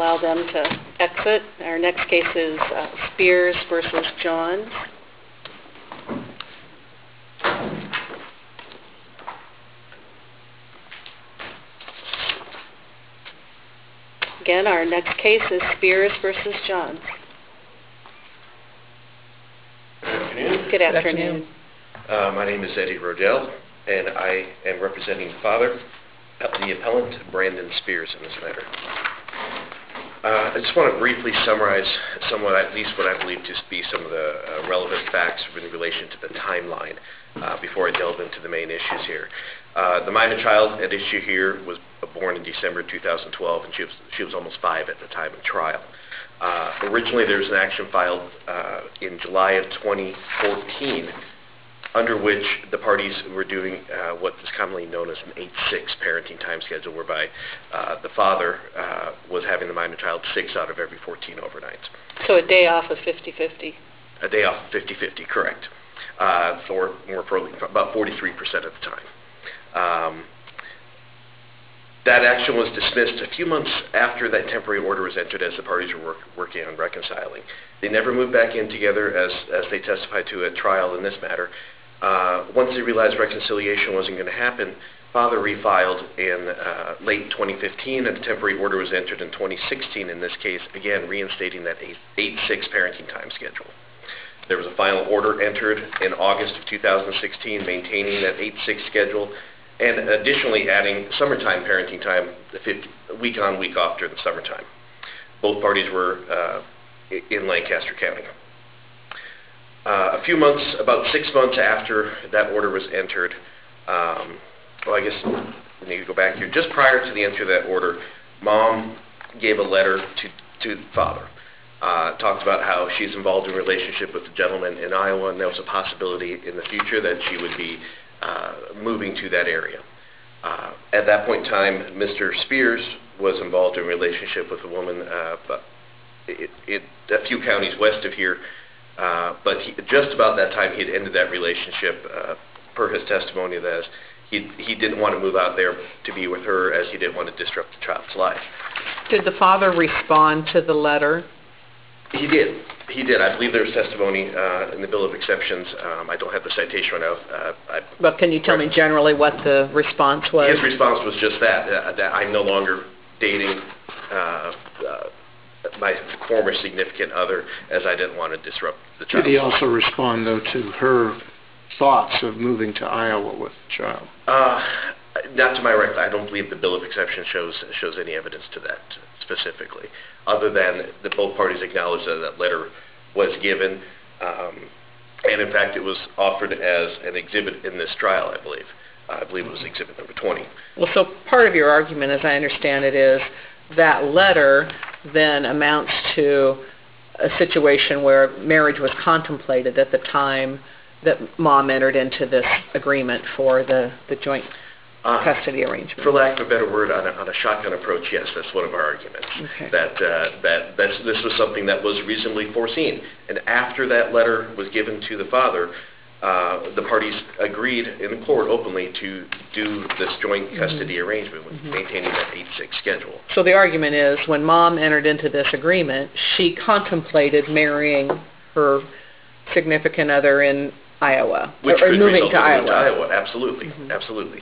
allow them to exit. Our next case is Spears versus Johns. Again, our next case is Spears versus Johns. Good afternoon. Good afternoon. My name is Eddie Rodell, and I am representing the father, the appellant, Brandon Spears, in this matter. I just want to briefly summarize somewhat, at least what I believe to be some of the relevant facts in relation to the timeline before I delve into the main issues here. The minor child at issue here was born in December 2012, and she was almost 5 at the time of trial. Originally, there was an action filed in July of 2014, under which the parties were doing what is commonly known as an 8-6 parenting time schedule, whereby the father was having the minor child 6 out of every 14 overnights. So a day off of 50-50. A day off of 50-50, correct. For more probably about 43% of the time. That action was dismissed a few months after that temporary order was entered, as the parties were working on reconciling. They never moved back in together, as they testified to at trial in this matter. Once they realized reconciliation wasn't going to happen, father refiled in late 2015, and a temporary order was entered in 2016 in this case, again reinstating that 8-6 parenting time schedule. There was a final order entered in August of 2016 maintaining that 8-6 schedule, and additionally adding summertime parenting time, week on, week off during the summertime. Both parties were in Lancaster County. A few months, about 6 months after that order was entered, well, I guess we need to go back here. Just prior to the entry of that order, Mom gave a letter to the father. Talked about how she's involved in a relationship with a gentleman in Iowa, and there was a possibility in the future that she would be moving to that area. At that point in time, Mr. Spears was involved in a relationship with a woman a few counties west of here, but just about that time he had ended that relationship, per his testimony, that he didn't want to move out there to be with her, as he didn't want to disrupt the child's life. Did the father respond to the letter? He did. He did. I believe there's testimony in the Bill of Exceptions. I don't have the citation right now. But can you tell me generally what the response was? His response was just that I'm no longer dating my former significant other, as I didn't want to disrupt the child. Did he also respond, though, to her thoughts of moving to Iowa with the child? Not to my recollection. I don't believe the Bill of Exception shows any evidence to that specifically, other than that both parties acknowledged that that letter was given, and in fact it was offered as an exhibit in this trial, I believe. I believe it was exhibit number 20. Well, so part of your argument, as I understand it, is that letter then amounts to a situation where marriage was contemplated at the time that Mom entered into this agreement for the joint custody arrangement. For lack of a better word, on a shotgun approach, yes, that's one of our arguments. Okay. That this was something that was reasonably foreseen. And after that letter was given to the father, the parties agreed in court openly to do this joint custody arrangement, with maintaining that 8-6 schedule. So the argument is, when Mom entered into this agreement, she contemplated marrying her significant other in Iowa, or moving to Iowa. Absolutely, absolutely.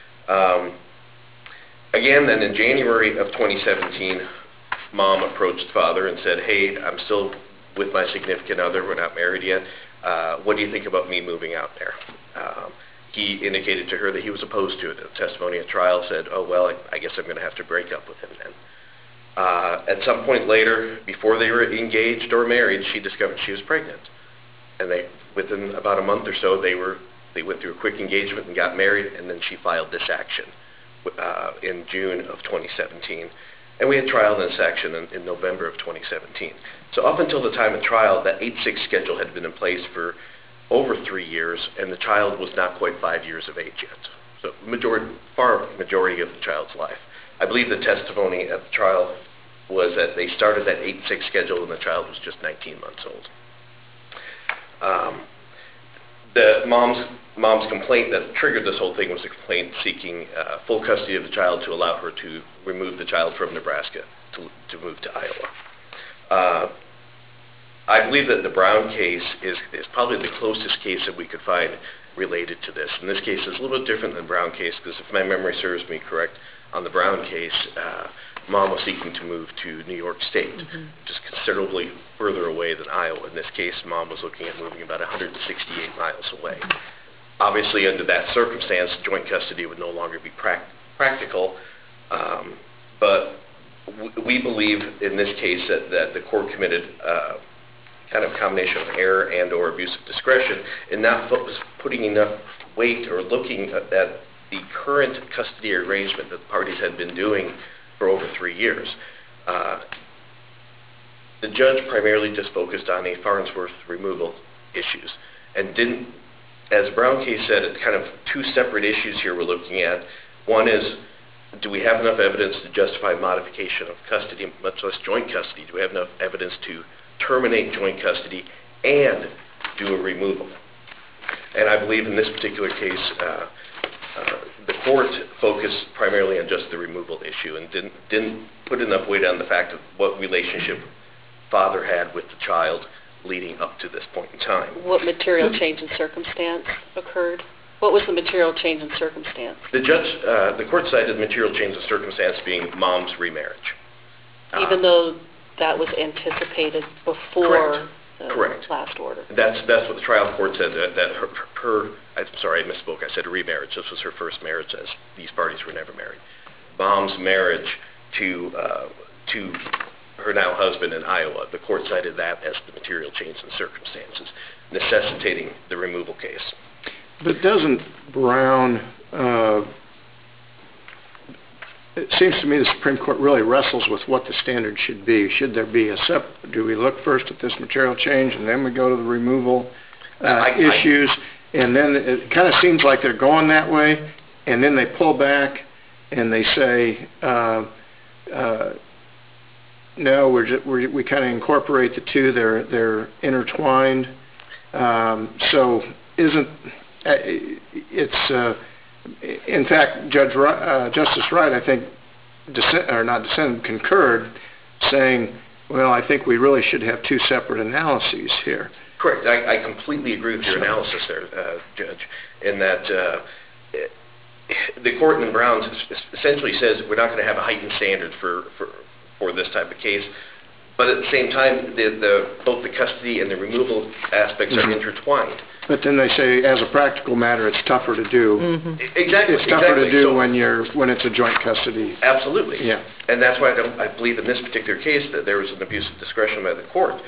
Again, then in January of 2017, Mom approached father and said, "Hey, I'm still with my significant other. We're not married yet. What do you think about me moving out there?" He indicated to her that he was opposed to it. The testimony at trial said, "Oh, well, I guess I'm going to have to break up with him then." At some point later, before they were engaged or married, she discovered she was pregnant. And within about a month or so, they went through a quick engagement and got married, and then she filed this action in June of 2017. And we had trial in this action in November of 2017. So up until the time of trial, that 8-6 schedule had been in place for over 3 years, and the child was not quite 5 years of age yet. So far majority of the child's life. I believe the testimony at the trial was that they started that 8-6 schedule and the child was just 19 months old. The mom's complaint that triggered this whole thing was a complaint seeking full custody of the child to allow her to remove the child from Nebraska to move to Iowa. I believe that the Brown case is probably the closest case that we could find related to this. And this case is a little bit different than the Brown case because if my memory serves me correct, on the Brown case, Mom was seeking to move to New York State, which is considerably further away than Iowa. In this case, Mom was looking at moving about 168 miles away. Obviously, under that circumstance, joint custody would no longer be practical, but we believe in this case that the court committed kind of a combination of error and or abuse of discretion in not putting enough weight or looking at the current custody arrangement that the parties had been doing for over 3 years. The judge primarily just focused on a Farnsworth removal issues and didn't, as the Brown case said, it's kind of two separate issues here we're looking at. One is, do we have enough evidence to justify modification of custody, much less joint custody? Do we have enough evidence to terminate joint custody and do a removal? And I believe in this particular case, the court focused primarily on just the removal issue and didn't put enough weight on the fact of what relationship father had with the child leading up to this point in time. What material change in circumstance occurred? What was the material change in circumstance? The court cited material change in circumstance being Mom's remarriage. Even though that was anticipated before the last order. That's what the trial court said, that her I'm sorry, I misspoke. I said remarriage. This was her first marriage, as these parties were never married. Mom's marriage to her now husband in Iowa. The court cited that as the material change in circumstances, necessitating the removal case. But doesn't Brown, it seems to me the Supreme Court really wrestles with what the standard should be. Should there be do we look first at this material change and then we go to the removal issues? And then it kind of seems like they're going that way, and then they pull back and they say, no, we kind of incorporate the two. They're intertwined. So isn't it's in fact Justice Wright, I think, concurred, saying, well, I think we really should have two separate analyses here. Correct. I completely agree with your analysis there, Judge, in that the court in Brown essentially says we're not going to have a heightened standard for this type of case, but at the same time, both the custody and the removal aspects are intertwined. But then they say, as a practical matter, it's tougher to do. Exactly. It's tougher to do when it's a joint custody. Absolutely. Yeah. And that's why I believe in this particular case that there was an abuse of discretion by the court.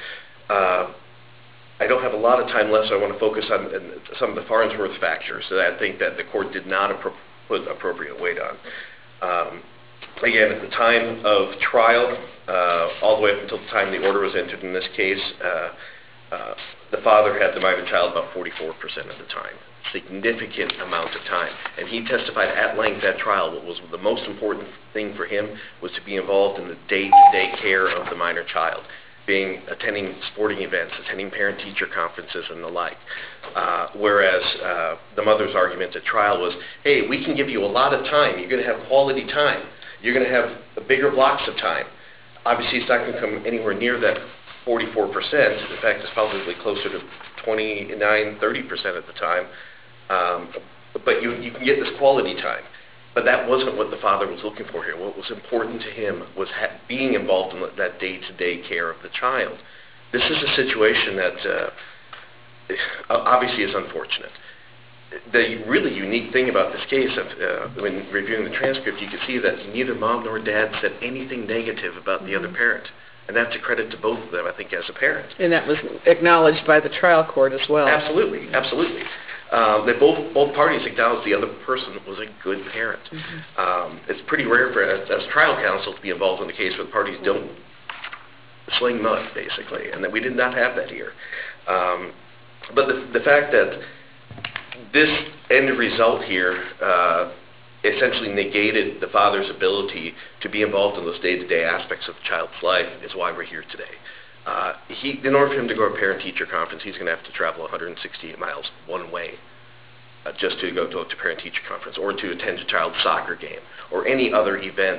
I don't have a lot of time left, so I want to focus on some of the Farnsworth factors that I think that the court did not put appropriate weight on. Again, at the time of trial, all the way up until the time the order was entered in this case, the father had the minor child about 44% of the time. Significant amount of time. And he testified at length at trial. What was the most important thing for him was to be involved in the day-to-day care of the minor child, attending sporting events, attending parent-teacher conferences and the like. Whereas the mother's argument at trial was, hey, we can give you a lot of time. You're going to have quality time. You're going to have bigger blocks of time. Obviously, it's not going to come anywhere near that 44%. In fact, it's probably closer to 29, 30% at the time. But you can get this quality time. But that wasn't what the father was looking for here. What was important to him was being involved in that day-to-day care of the child. This is a situation that obviously is unfortunate. The really unique thing about this case, when reviewing the transcript, you can see that neither mom nor dad said anything negative about the other parent. And that's a credit to both of them, I think, as a parent. And that was acknowledged by the trial court as well. Absolutely, absolutely. They both parties acknowledged the other person was a good parent. It's pretty rare for as trial counsel to be involved in the case where the parties don't sling mud, basically, and that we did not have that here. But the fact that this end result here essentially negated the father's ability to be involved in those day-to-day aspects of the child's life is why we're here today. In order for him to go to a parent-teacher conference, he's going to have to travel 168 miles one way just to go to a parent-teacher conference or to attend a child's soccer game or any other event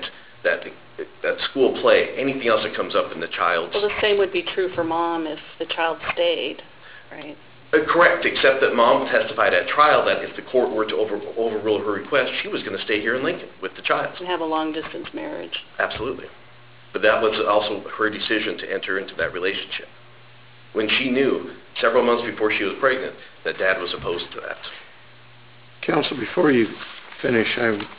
that school play, anything else that comes up in the child's... Well, the same would be true for mom if the child stayed, right? Correct, except that mom testified at trial that if the court were to overrule her request, she was going to stay here in Lincoln with the child. And have a long-distance marriage. Absolutely. But that was also her decision to enter into that relationship, when she knew, several months before she was pregnant, that Dad was opposed to that. Counsel, before you finish,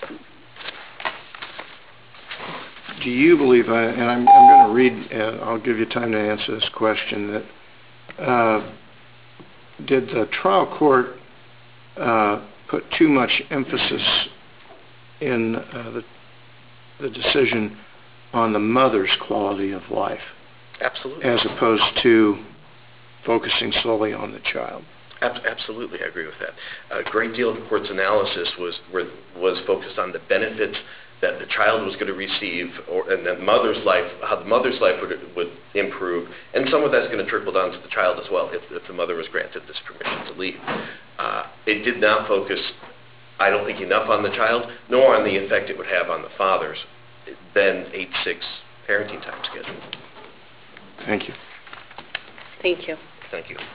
do you believe, and I'm going to read, and I'll give you time to answer this question, that did the trial court put too much emphasis in the decision on the mother's quality of life? Absolutely. As opposed to focusing solely on the child? Absolutely, I agree with that. A great deal of the court's analysis was focused on the benefits that the child was going to receive, and the mother's life, how the mother's life would improve, and some of that's going to trickle down to the child as well, if the mother was granted this permission to leave. It did not focus, I don't think, enough on the child, nor on the effect it would have on the father's then 8-6 parenting time schedule. Thank you. Thank you. Thank you.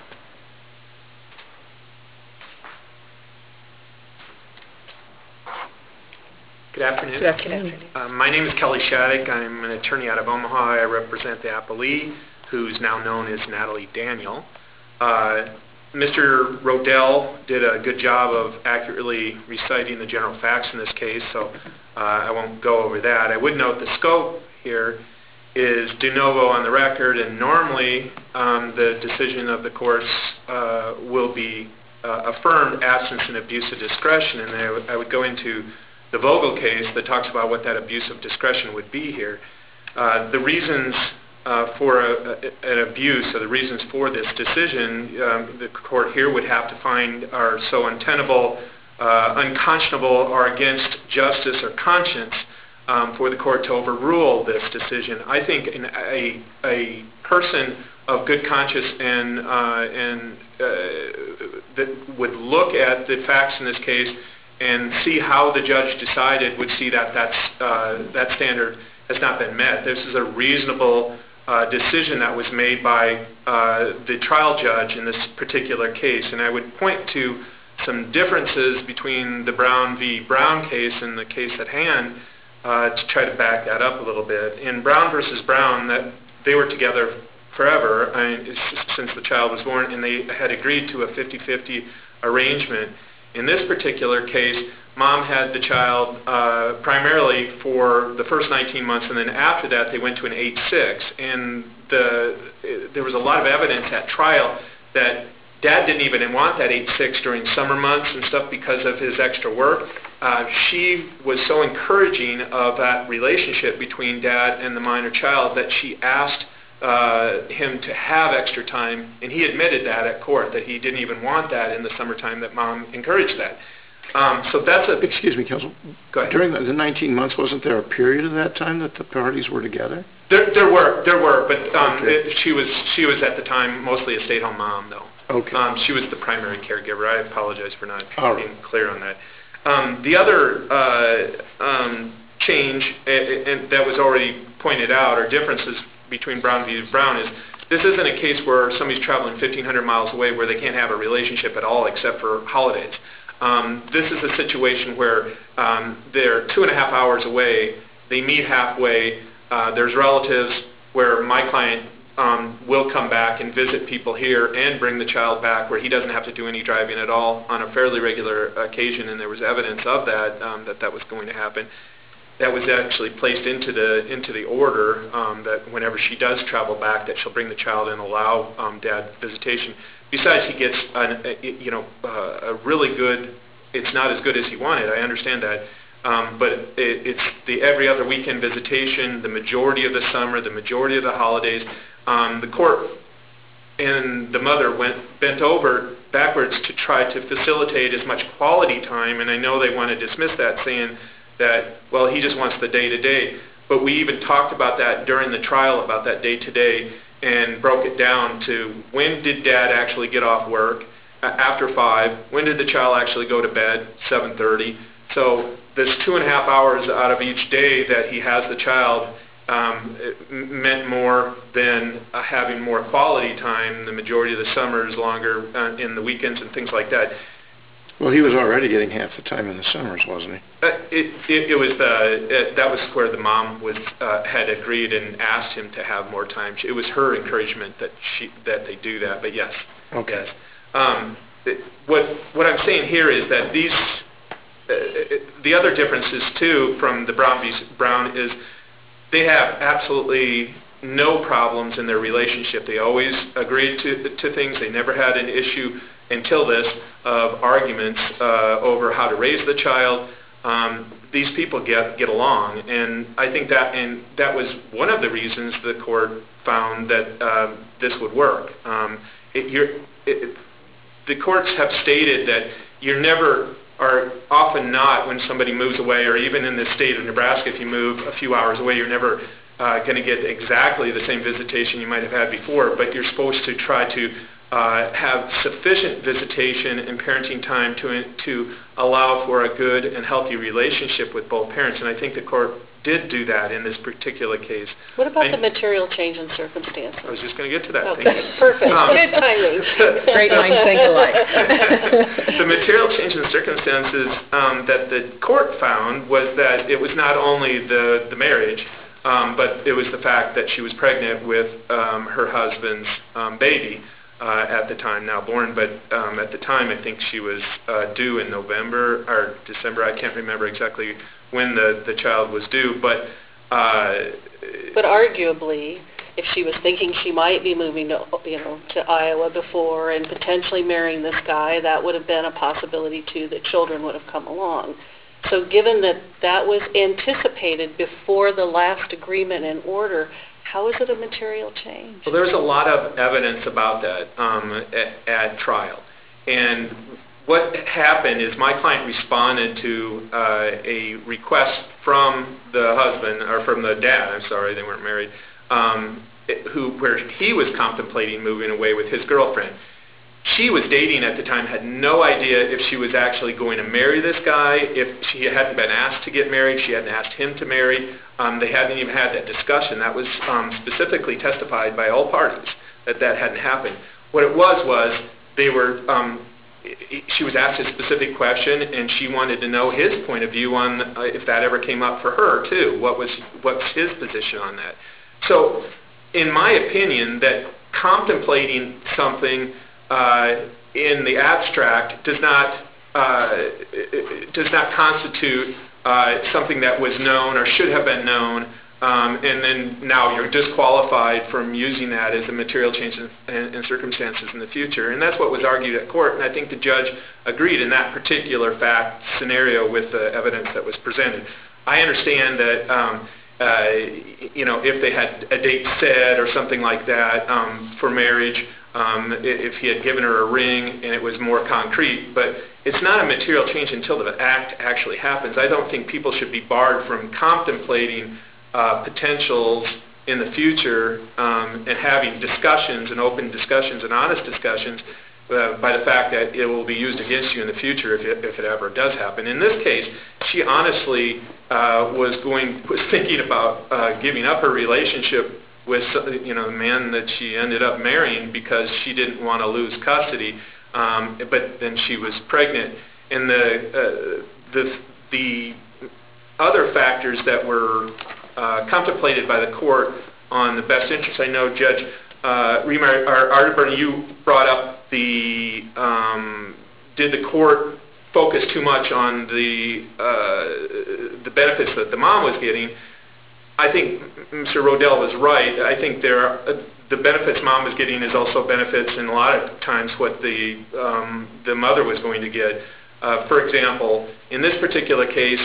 Good afternoon. Good afternoon. My name is Kelly Shattuck. I'm an attorney out of Omaha. I represent the appellee, who's now known as Natalie Daniel. Mr. Rodell did a good job of accurately reciting the general facts in this case, so I won't go over that. I would note the scope here is de novo on the record, and normally the decision of the courts will be affirmed absence and abuse of discretion, and I would go into the Vogel case that talks about what that abuse of discretion would be here. The reasons for an abuse, or the reasons for this decision, the court here would have to find are so untenable, unconscionable, or against justice or conscience for the court to overrule this decision. I think a person of good conscience and that would look at the facts in this case and see how the judge decided would see that that standard has not been met. This is a reasonable decision that was made by the trial judge in this particular case. And I would point to some differences between the Brown v. Brown case and the case at hand to try to back that up a little bit. In Brown v. Brown, that they were together forever since the child was born, and they had agreed to a 50-50 arrangement. In this particular case, mom had the child primarily for the first 19 months, and then after that they went to an 8-6. And there was a lot of evidence at trial that Dad didn't even want that 8-6 during summer months and stuff because of his extra work. She was so encouraging of that relationship between Dad and the minor child that she asked him to have extra time, and he admitted that at court, that he didn't even want that in the summertime, that mom encouraged that. So that's a... Excuse me, counsel. Go ahead. During the 19 months, wasn't there a period of that time that the parties were together? There were, but okay. She was at the time mostly a stay-at-home mom, though. Okay. She was the primary caregiver. I apologize for not being clear on that. The other change, and that was already pointed out, or differences between Brown v. Brown, is this isn't a case where somebody's traveling 1,500 miles away where they can't have a relationship at all except for holidays. This is a situation where they're 2.5 hours away, they meet halfway, there's relatives where my client will come back and visit people here and bring the child back where he doesn't have to do any driving at all on a fairly regular occasion, and there was evidence of that, that was going to happen. That was actually placed into the order that whenever she does travel back, that she'll bring the child and allow Dad visitation. Besides, he gets a really good. It's not as good as he wanted. I understand that, but it's the every other weekend visitation, the majority of the summer, the majority of the holidays. The court and the mother bent over backwards to try to facilitate as much quality time, and I know they want to dismiss that, saying that, well, he just wants the day-to-day. But we even talked about that during the trial, about that day-to-day, and broke it down to when did Dad actually get off work? After 5. When did the child actually go to bed? 7:30. So this 2.5 hours out of each day that he has the child meant more than having more quality time. The majority of the summers, longer in the weekends and things like that. Well, he was already getting half the time in the summers, wasn't he? That was where the mom had agreed and asked him to have more time. It was her encouragement that they do that. But yes, okay. Yes. What I'm saying here is that the other differences too from the Brown is they have absolutely no problems in their relationship. They always agreed to things. They never had an issue until this of arguments over how to raise the child. These people get along, and I think that was one of the reasons the court found that this would work. The courts have stated that you're never, or often not, when somebody moves away, or even in the state of Nebraska, if you move a few hours away, you're never going to get exactly the same visitation you might have had before, but you're supposed to try to have sufficient visitation and parenting time to allow for a good and healthy relationship with both parents. And I think the court did do that in this particular case. What about the material change in circumstances? I was just going to get to that. Okay, perfect. Good timing. Great minds think alike. The material change in circumstances that the court found was that it was not only the marriage, but it was the fact that she was pregnant with her husband's baby. At the time, now born, but at the time I think she was due in November or December. I can't remember exactly when the child was due, but arguably, if she was thinking she might be moving to Iowa before and potentially marrying this guy, that would have been a possibility too, that children would have come along. So given that was anticipated before the last agreement and order, how is it a material change? Well, there's a lot of evidence about that at trial. And what happened is my client responded to a request from the husband, or from the dad, I'm sorry, they weren't married, where he was contemplating moving away with his girlfriend. She was dating at the time, had no idea if she was actually going to marry this guy, if she hadn't been asked to get married, she hadn't asked him to marry. They hadn't even had that discussion. That was specifically testified by all parties that hadn't happened. What it was they were, she was asked a specific question, and she wanted to know his point of view on if that ever came up for her too. What's his position on that? So, in my opinion, that contemplating something in the abstract does not constitute something that was known or should have been known, and then now you're disqualified from using that as a material change in circumstances in the future. And that's what was argued at court, and I think the judge agreed in that particular fact scenario with the evidence that was presented. I understand that if they had a date set or something like that for marriage, if he had given her a ring and it was more concrete, but it's not a material change until the act actually happens. I don't think people should be barred from contemplating potentials in the future and having discussions and open discussions and honest discussions by the fact that it will be used against you in the future if it ever does happen. In this case, she honestly was thinking about giving up her relationship with the man that she ended up marrying because she didn't want to lose custody, but then she was pregnant. And the other factors that were contemplated by the court on the best interest, I know Judge Arterburn, you brought up did the court focus too much on the benefits that the mom was getting? I think Mr. Rodell was right. I think the benefits mom was getting is also benefits in a lot of times what the mother was going to get. For example, in this particular case,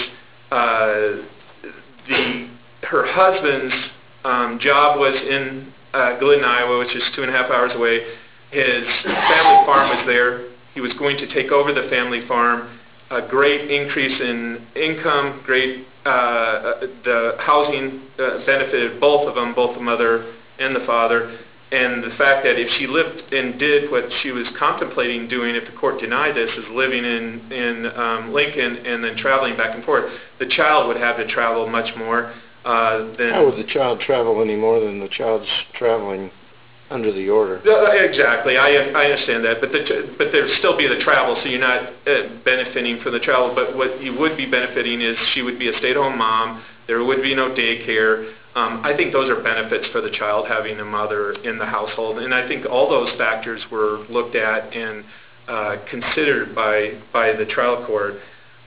her husband's job was in Glidden, Iowa, which is 2.5 hours away. His family farm was there. He was going to take over the family farm. A great increase in income, the housing benefited both of them, both the mother and the father. And the fact that if she lived and did what she was contemplating doing, if the court denied this, is living in Lincoln and then traveling back and forth, the child would have to travel much more than... How would the child travel any more than the child's traveling under the order? Exactly. I understand that. But there'd still be the travel, so you're not benefiting from the travel. But what you would be benefiting is she would be a stay-at-home mom. There would be no daycare. I think those are benefits for the child, having a mother in the household. And I think all those factors were looked at and considered by the trial court.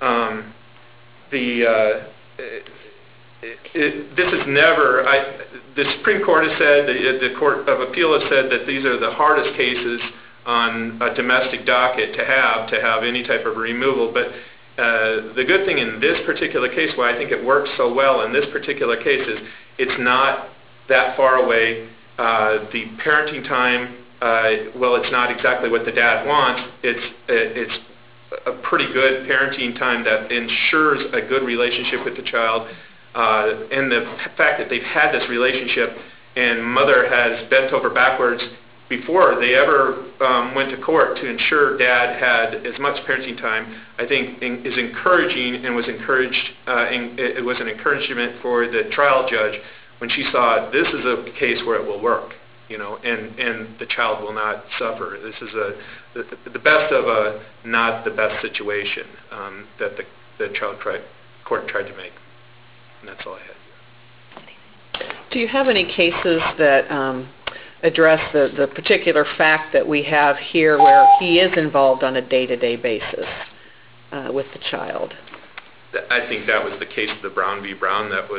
This is never... the Supreme Court has said, the Court of Appeal has said that these are the hardest cases on a domestic docket to have any type of removal. But the good thing in this particular case, why I think it works so well in this particular case, is it's not that far away. The parenting time, well, it's not exactly what the dad wants. It's a pretty good parenting time that ensures a good relationship with the child. And the fact that they've had this relationship and mother has bent over backwards before they ever went to court to ensure dad had as much parenting time, I think is encouraging, and was encouraged. It was an encouragement for the trial judge when she saw this is a case where it will work, and the child will not suffer. This is the best of a not the best situation that the trial court tried to make. And that's all I had. Do you have any cases that address the particular fact that we have here where he is involved on a day-to-day basis with the child? I think that was the case of the Brown v. Brown. That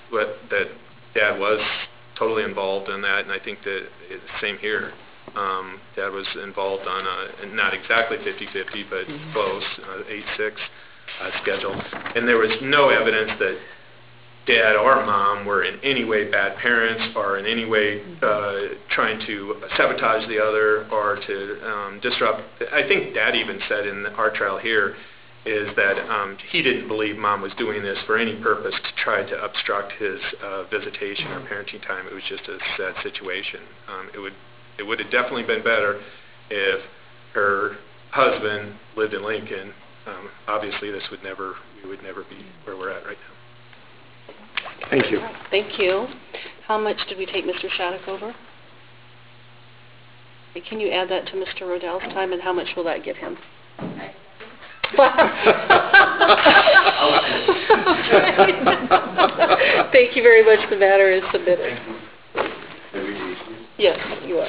Dad was totally involved in that, and I think that it's the same here. Dad was involved on not exactly 50-50, but close, 8-6 schedule. And there was no evidence that Dad or Mom were in any way bad parents or in any way trying to sabotage the other or to disrupt. I think Dad even said in our trial here is that he didn't believe Mom was doing this for any purpose to try to obstruct his visitation or parenting time. It was just a sad situation. It would have definitely been better if her husband lived in Lincoln. Obviously, we would never be where we're at right now. Thank you. Thank you. How much did we take Mr. Shattuck over? Can you add that to Mr. Rodell's time, and how much will that give him? Thank you very much. The matter is submitted. Yes, you are.